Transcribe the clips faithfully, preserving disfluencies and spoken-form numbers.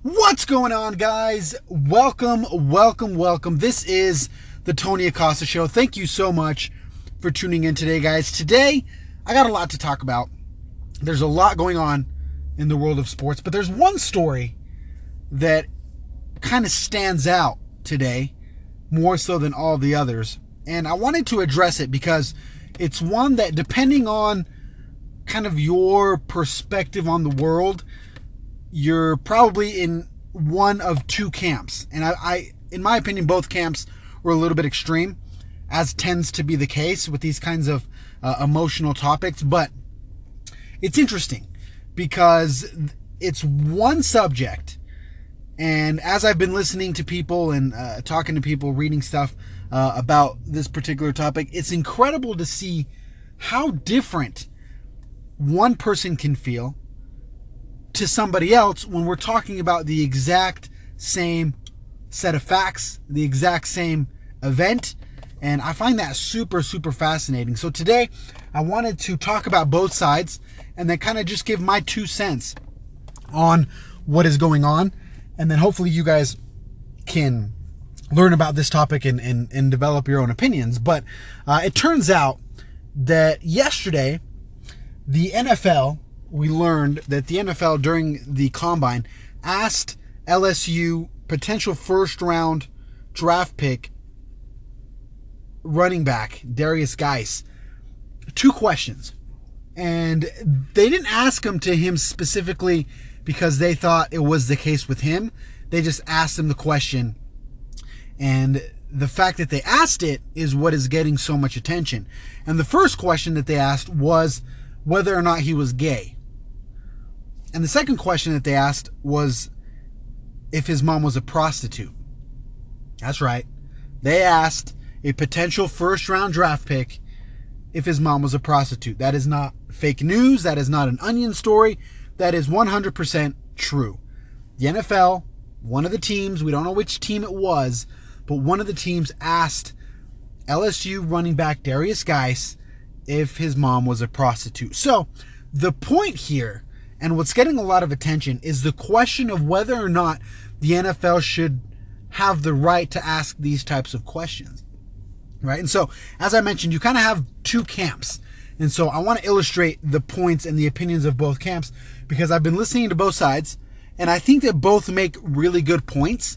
What's going on, guys? Welcome, welcome, welcome. This is the Tony Acosta Show. Thank you so much for tuning in today, guys. Today, I got a lot to talk about. There's a lot going on in the world of sports, but there's one story that kind of stands out today, more so than all the others. And I wanted to address it because it's one that, depending on kind of your perspective on the world, you're probably in one of two camps. And I, I, in my opinion, both camps were a little bit extreme, as tends to be the case with these kinds of uh, emotional topics. But it's interesting because it's one subject. And as I've been listening to people and uh, talking to people, reading stuff uh, about this particular topic, it's incredible to see how different one person can feel to somebody else when we're talking about the exact same set of facts, the exact same event. And I find that super, super fascinating. So today I wanted to talk about both sides and then kind of just give my two cents on what is going on. And then hopefully you guys can learn about this topic and, and, and develop your own opinions. But uh, it turns out that yesterday, the N F L, we learned that the N F L during the combine asked L S U potential first round draft pick running back Derrius Guice two questions. And they didn't ask him to him specifically because they thought it was the case with him. They just asked him the question. And the fact that they asked it is what is getting so much attention. And the first question that they asked was whether or not he was gay. And the second question that they asked was if his mom was a prostitute. That's right. They asked a potential first round draft pick if his mom was a prostitute. That is not fake news. That is not an Onion story. That is one hundred percent true. The N F L, one of the teams, we don't know which team it was, but one of the teams asked L S U running back Derrius Guice if his mom was a prostitute. So the point here, and what's getting a lot of attention, is the question of whether or not the N F L should have the right to ask these types of questions, right? And so, as I mentioned, you kind of have two camps. And so I want to illustrate the points and the opinions of both camps because I've been listening to both sides, and I think that both make really good points.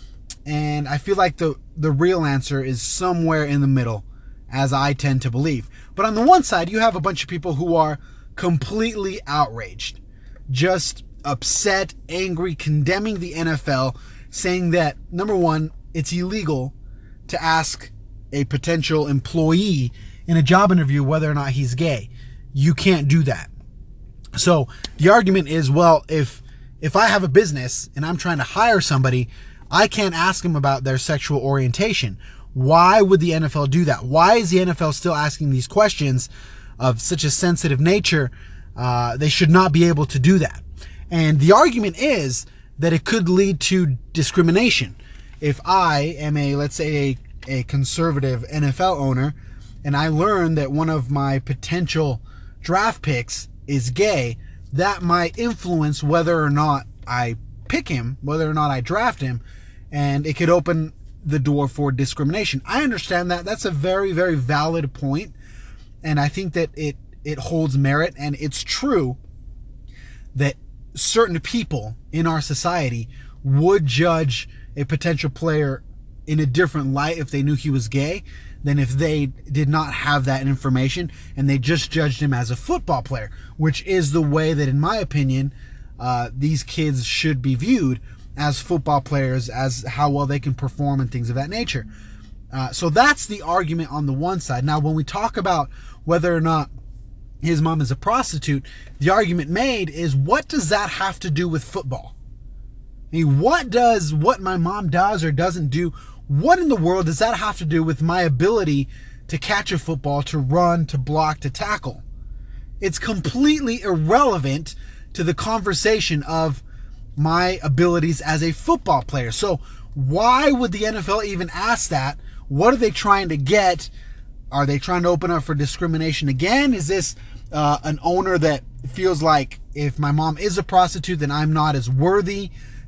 And I feel like the, the real answer is somewhere in the middle, as I tend to believe. But on the one side, you have a bunch of people who are completely outraged, just upset, angry, condemning the N F L, saying that, number one, it's illegal to ask a potential employee in a job interview whether or not he's gay. You can't do that. So the argument is, well, if if I have a business and I'm trying to hire somebody, I can't ask them about their sexual orientation. Why would the N F L do that? Why is the N F L still asking these questions of such a sensitive nature? Uh, they should not be able to do that. And the argument is that it could lead to discrimination. If I am a, let's say, a, a conservative N F L owner, and I learn that one of my potential draft picks is gay, that might influence whether or not I pick him, whether or not I draft him, and it could open the door for discrimination. I understand that. That's a very, very valid point, and I think that it it holds merit, and it's true that certain people in our society would judge a potential player in a different light if they knew he was gay than if they did not have that information and they just judged him as a football player, which is the way that, in my opinion, uh, these kids should be viewed, as football players, as how well they can perform and things of that nature. Uh, so that's the argument on the one side. Now, when we talk about whether or not his mom is a prostitute, the argument made is, what does that have to do with football? I mean, what does what my mom does or doesn't do, what in the world does that have to do with my ability to catch a football, to run, to block, to tackle? It's completely irrelevant to the conversation of my abilities as a football player. So why would the N F L even ask that? What are they trying to get? Are they trying to open up for discrimination again? Is this uh, an owner that feels like if my mom is a prostitute, then I'm not as worthy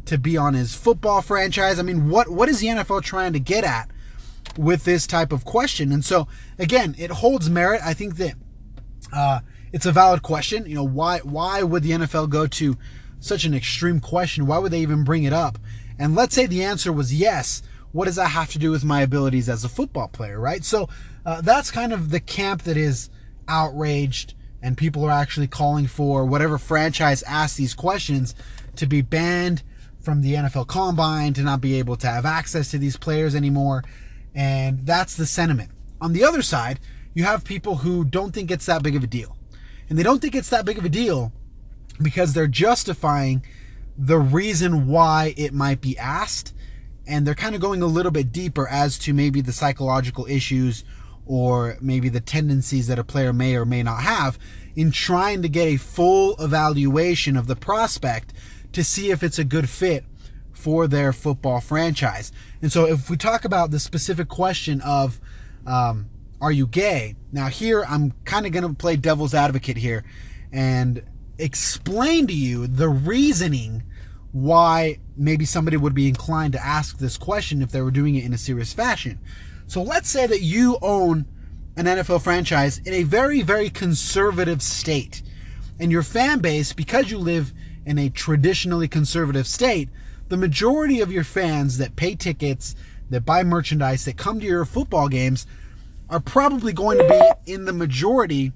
to be on his football franchise? I mean, what what is the N F L trying to get at with this type of question? And so, again, it holds merit. I think that uh, it's a valid question. You know, why why would the N F L go to such an extreme question? Why would they even bring it up? And let's say the answer was yes. What does that have to do with my abilities as a football player, right? So uh, that's kind of the camp that is outraged, and people are actually calling for whatever franchise asks these questions to be banned from the N F L Combine, to not be able to have access to these players anymore. And that's the sentiment. On the other side, you have people who don't think it's that big of a deal. And they don't think it's that big of a deal because they're justifying the reason why it might be asked. And they're kind of going a little bit deeper as to maybe the psychological issues or maybe the tendencies that a player may or may not have in trying to get a full evaluation of the prospect to see if it's a good fit for their football franchise. And so if we talk about the specific question of, um, are you gay? Now here, I'm kind of going to play devil's advocate here and explain to you the reasoning why maybe somebody would be inclined to ask this question if they were doing it in a serious fashion. So let's say that you own an N F L franchise in a very, very conservative state. And your fan base, because you live in a traditionally conservative state, the majority of your fans that pay tickets, that buy merchandise, that come to your football games are probably going to be, in the majority,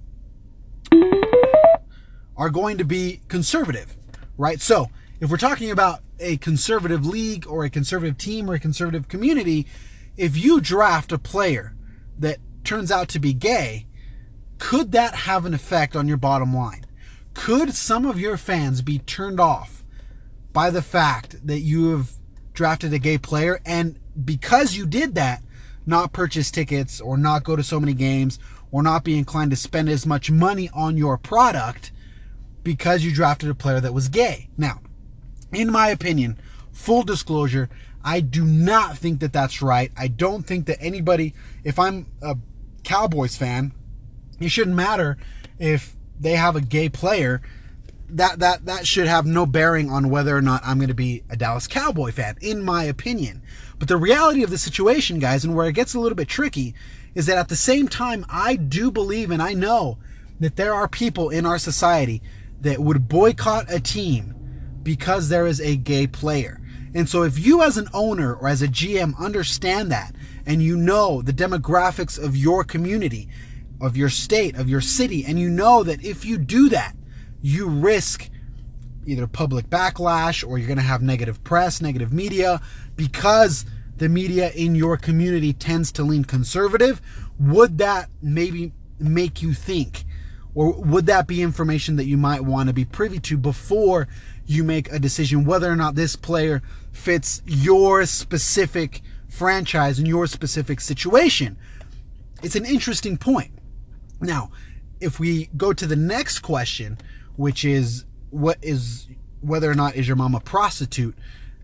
are going to be conservative, right? So if we're talking about a conservative league or a conservative team or a conservative community, if you draft a player that turns out to be gay, could that have an effect on your bottom line? Could some of your fans be turned off by the fact that you have drafted a gay player, and because you did that, not purchase tickets or not go to so many games or not be inclined to spend as much money on your product because you drafted a player that was gay? Now, in my opinion, full disclosure, I do not think that that's right. I don't think that anybody, if I'm a Cowboys fan, it shouldn't matter if they have a gay player. That that that should have no bearing on whether or not I'm going to be a Dallas Cowboy fan, in my opinion. But the reality of the situation, guys, and where it gets a little bit tricky, is that at the same time, I do believe and I know that there are people in our society that would boycott a team because there is a gay player. And so if you as an owner or as a G M understand that, and you know the demographics of your community, of your state, of your city, and you know that if you do that, you risk either public backlash or you're going to have negative press, negative media, because the media in your community tends to lean conservative, would that maybe make you think, or would that be information that you might want to be privy to before you make a decision whether or not this player fits your specific franchise and your specific situation? It's an interesting point. Now, if we go to the next question, which is what is whether or not is your mom a prostitute,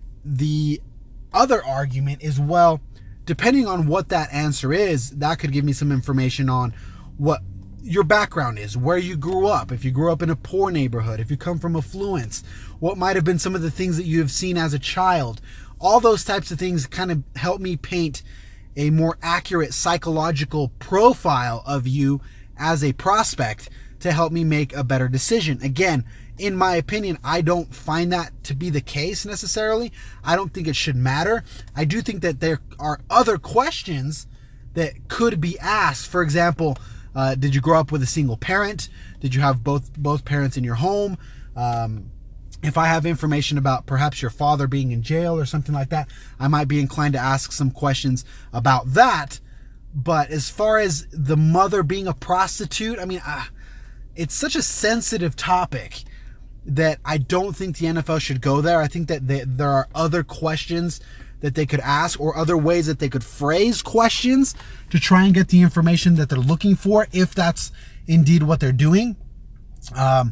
the other argument is, well, depending on what that answer is, that could give me some information on what your background is, where you grew up, if you grew up in a poor neighborhood, if you come from affluence, what might have been some of the things that you have seen as a child. All those types of things kind of help me paint a more accurate psychological profile of you as a prospect to help me make a better decision. Again, in my opinion, I don't find that to be the case necessarily. I don't think it should matter. I do think that there are other questions that could be asked. For example, uh, did you grow up with a single parent? Did you have both both parents in your home? Um, if I have information about perhaps your father being in jail or something like that, I might be inclined to ask some questions about that. But as far as the mother being a prostitute, I mean, uh, it's such a sensitive topic that I don't think the N F L should go there. I think that they, there are other questions that they could ask, or other ways that they could phrase questions to try and get the information that they're looking for, if that's indeed what they're doing. Um,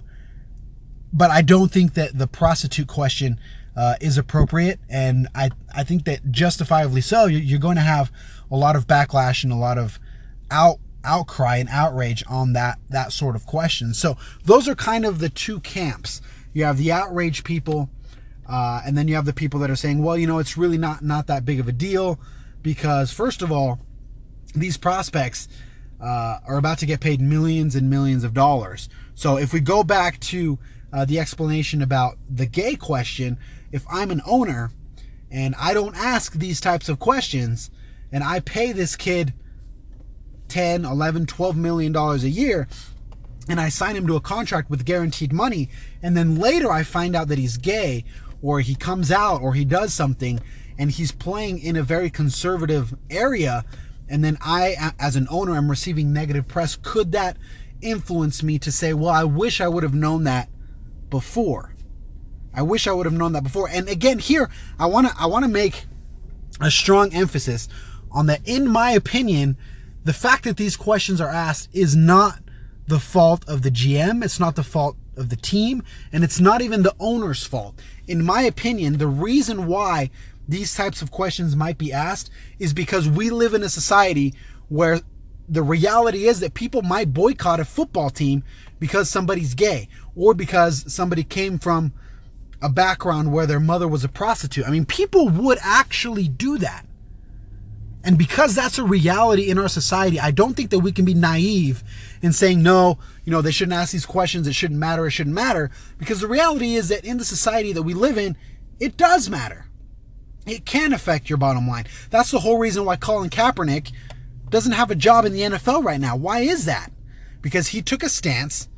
but I don't think that the prostitute question uh, is appropriate, and I, I think that justifiably so. You're going to have a lot of backlash and a lot of out outcry and outrage on that that sort of question. So those are kind of the two camps. You have the outrage people Uh, and then you have the people that are saying, well, you know, it's really not, not that big of a deal because, first of all, these prospects uh, are about to get paid millions and millions of dollars. So if we go back to uh, the explanation about the gay question, if I'm an owner and I don't ask these types of questions and I pay this kid ten, eleven, twelve million dollars a year and I sign him to a contract with guaranteed money, and then later I find out that he's gay, or he comes out, or he does something, and he's playing in a very conservative area, and then I, as an owner, am receiving negative press, could that influence me to say, well, I wish I would have known that before. I wish I would have known that before. And again, here, I want to I want to make a strong emphasis on that. In my opinion, the fact that these questions are asked is not the fault of the G M. It's not the fault of the team, and it's not even the owner's fault. In my opinion, the reason why these types of questions might be asked is because we live in a society where the reality is that people might boycott a football team because somebody's gay, or because somebody came from a background where their mother was a prostitute. I mean, people would actually do that. And because that's a reality in our society, I don't think that we can be naive in saying, no, you know, they shouldn't ask these questions, it shouldn't matter, it shouldn't matter. Because the reality is that in the society that we live in, it does matter. It can affect your bottom line. That's the whole reason why Colin Kaepernick doesn't have a job in the N F L right now. Why is that? Because he took a stance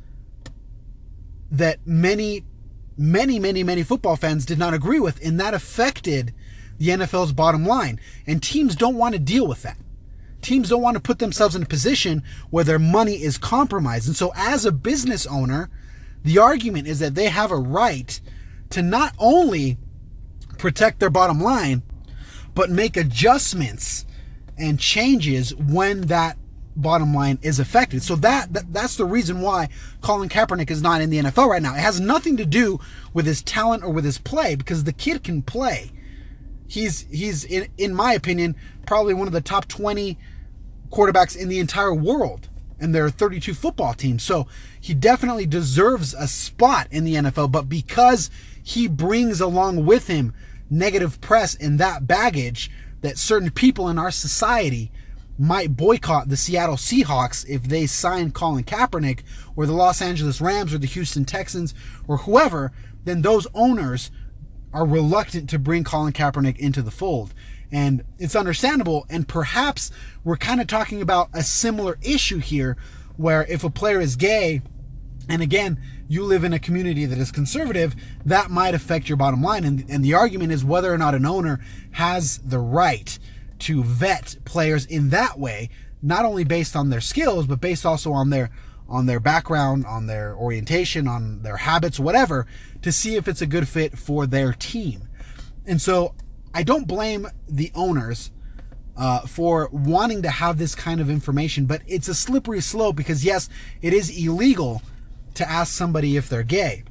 that many, many, many, many football fans did not agree with, and that affected the N F L's bottom line. And teams don't want to deal with that. Teams don't want to put themselves in a position where their money is compromised. And so as a business owner, the argument is that they have a right to not only protect their bottom line, but make adjustments and changes when that bottom line is affected. So that, that that's the reason why Colin Kaepernick is not in the N F L right now. It has nothing to do with his talent or with his play, because the kid can play. He's, he's in, in my opinion, probably one of the top twenty quarterbacks in the entire world. And there are thirty-two football teams. So he definitely deserves a spot in the N F L. But because he brings along with him negative press and that baggage, that certain people in our society might boycott the Seattle Seahawks if they sign Colin Kaepernick, or the Los Angeles Rams, or the Houston Texans, or whoever, then those owners are reluctant to bring Colin Kaepernick into the fold. And it's understandable, and perhaps we're kind of talking about a similar issue here, where if a player is gay, and again, you live in a community that is conservative, that might affect your bottom line. And, and the argument is whether or not an owner has the right to vet players in that way, not only based on their skills, but based also on their on their background, on their orientation, on their habits, whatever, to see if it's a good fit for their team. And so I don't blame the owners uh, for wanting to have this kind of information, but it's a slippery slope, because yes, it is illegal to ask somebody if they're gay,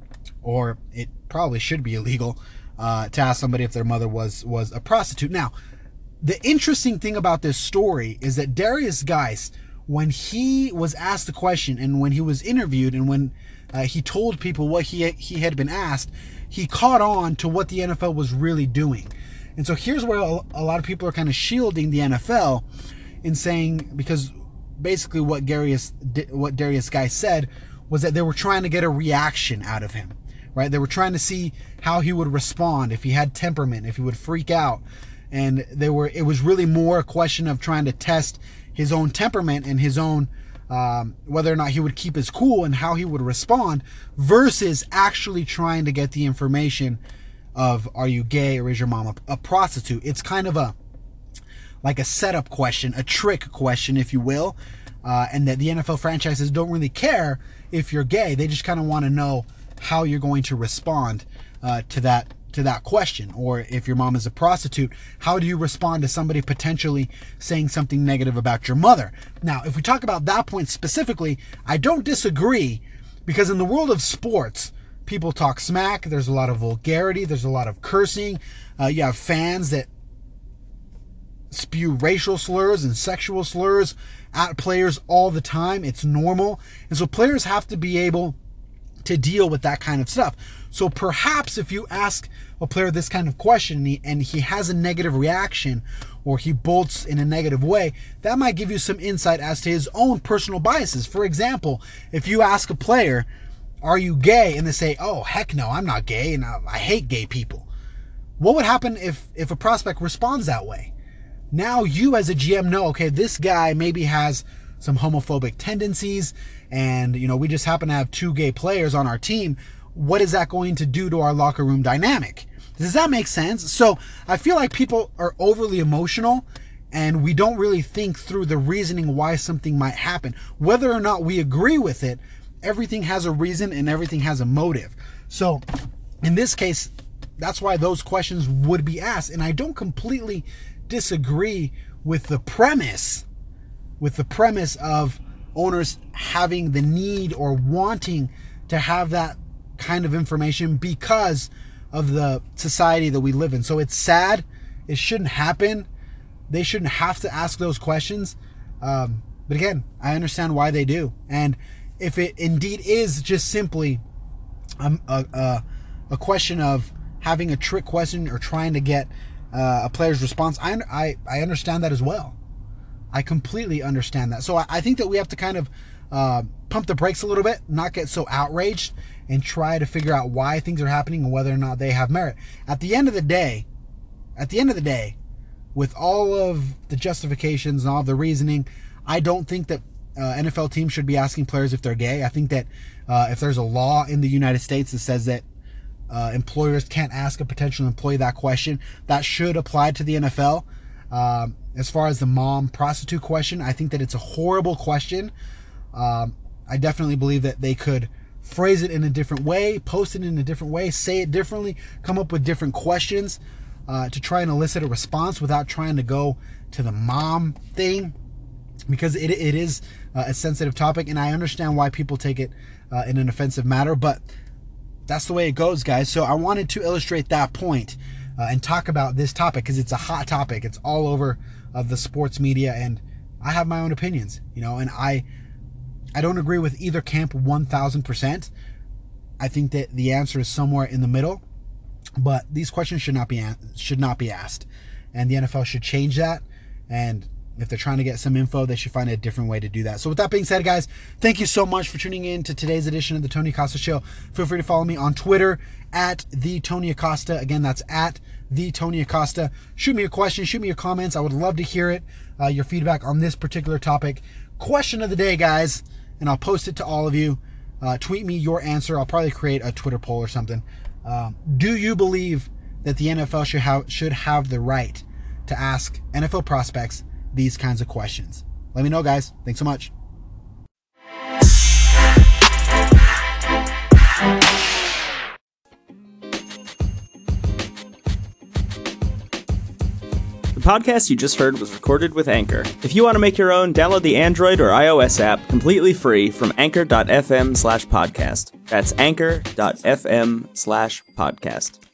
or it probably should be illegal uh, to ask somebody if their mother was was a prostitute. Now, the interesting thing about this story is that Derrius Guice, when he was asked the question, and when he was interviewed, and when uh, he told people what he he had been asked, he caught on to what the N F L was really doing. And so here's where a lot of people are kind of shielding the N F L in saying, because basically what Derrius what Derrius Guice said was that they were trying to get a reaction out of him, right? They were trying to see how he would respond, if he had temperament, if he would freak out. And they were it was really more a question of trying to test his own temperament and his own um, whether or not he would keep his cool and how he would respond, versus actually trying to get the information of, are you gay, or is your mom a, a prostitute? It's kind of a like a setup question, a trick question, if you will, uh, and that the N F L franchises don't really care if you're gay. They just kind of want to know how you're going to respond uh, to that to that question. Or if your mom is a prostitute, how do you respond to somebody potentially saying something negative about your mother? Now, if we talk about that point specifically, I don't disagree, because in the world of sports, people talk smack, there's a lot of vulgarity, there's a lot of cursing, uh, you have fans that spew racial slurs and sexual slurs at players all the time. It's normal. And so players have to be able to deal with that kind of stuff. So perhaps if you ask a player this kind of question and he, and he has a negative reaction or he bolts in a negative way, that might give you some insight as to his own personal biases. For example, if you ask a player, are you gay? And they say, oh, heck no, I'm not gay and I, I hate gay people. What would happen if, if a prospect responds that way? Now you as a G M know, okay, this guy maybe has some homophobic tendencies and, you know, we just happen to have two gay players on our team. What is that going to do to our locker room dynamic? Does that make sense? So I feel like people are overly emotional and we don't really think through the reasoning why something might happen. Whether or not we agree with it, everything has a reason and everything has a motive. So in this case, that's why those questions would be asked. And I don't completely disagree with the premise, with the premise of owners having the need or wanting to have that kind of information because of the society that we live in. So it's sad. It shouldn't happen. They shouldn't have to ask those questions. Um, but again, I understand why they do. And if it indeed is just simply um, a, a, a question of having a trick question or trying to get uh, a player's response, I, I, I understand that as well. I completely understand that. So I, I think that we have to kind of uh, pump the brakes a little bit, not get so outraged, and try to figure out why things are happening and whether or not they have merit. At the end of the day, at the end of the day, with all of the justifications and all of the reasoning, I don't think that uh, N F L teams should be asking players if they're gay. I think that uh, if there's a law in the United States that says that uh, employers can't ask a potential employee that question, that should apply to the N F L. Um, as far as the mom prostitute question, I think that it's a horrible question. Um, I definitely believe that they could phrase it in a different way, post it in a different way, say it differently, come up with different questions uh, to try and elicit a response without trying to go to the mom thing, because it it is uh, a sensitive topic, and I understand why people take it uh, in an offensive manner, but that's the way it goes, guys. So I wanted to illustrate that point uh, and talk about this topic because it's a hot topic. It's all over of the sports media, and I have my own opinions, you know, and I I don't agree with either camp one thousand percent. I think that the answer is somewhere in the middle, but these questions should not be should not be asked, and the N F L should change that. And if they're trying to get some info, they should find a different way to do that. So with that being said, guys, thank you so much for tuning in to today's edition of the Tony Acosta Show. Feel free to follow me on Twitter at the Tony Acosta. Again, that's at the Tony Acosta. Shoot me a question, shoot me your comments. I would love to hear it, uh, your feedback on this particular topic. Question of the day, guys, and I'll post it to all of you. Uh, tweet me your answer. I'll probably create a Twitter poll or something. Um, do you believe that the N F L should have should have the right to ask N F L prospects these kinds of questions? Let me know, guys. Thanks so much. The podcast you just heard was recorded with Anchor. If you want to make your own, download the Android or iOS app completely free from anchor.fm slash podcast. That's anchor.fm slash podcast.